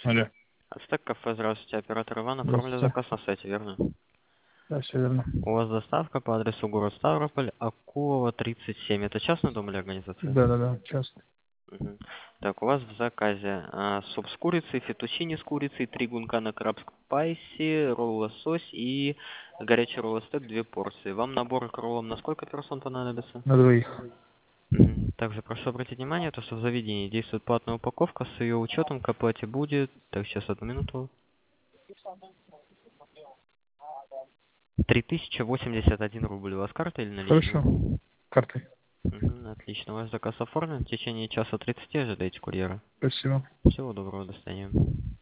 Алло. Ацтек кафе, здравствуйте. Оператор Иван оформили Здравствуйте. заказ на сайте, верно? Да, все верно. У вас доставка по адресу город Ставрополь, Акулова, 37. Это частный дом или организация? Да, часто. Мгм. Так, у вас в заказе суп с курицей, фетучини с курицей, 3 гунка на крабском пайсе, ролл лосось и горячий ролл стек 2 порции. Вам набор к роллам на сколько персон понадобится? На двоих. Мгм. Также прошу обратить внимание, то, что в заведении действует платная упаковка, с ее учетом к оплате будет... Так, сейчас, одну минуту. 3081 рубль. У вас карта или наличные? Хорошо. Картой. Мгм, отлично. У вас заказ оформлен. В течение часа 30 ожидайте курьера. Спасибо. Всего доброго, до свидания.